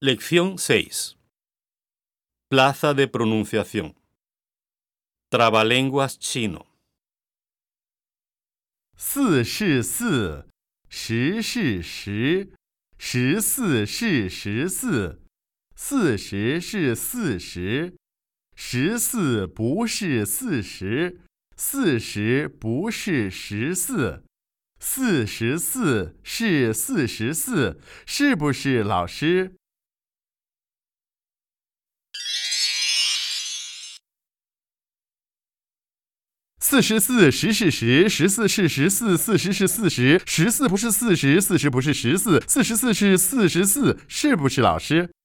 Lección 6. Plaza de pronunciación. Trabalenguas chino. 4是4，10是10， 14是14， 40是40， 14不是40， 40不是14， 44是44，是不是老师？4410是10， 14是14， 40是40， 14不是40， 40不是14， 44是44，是不是老师？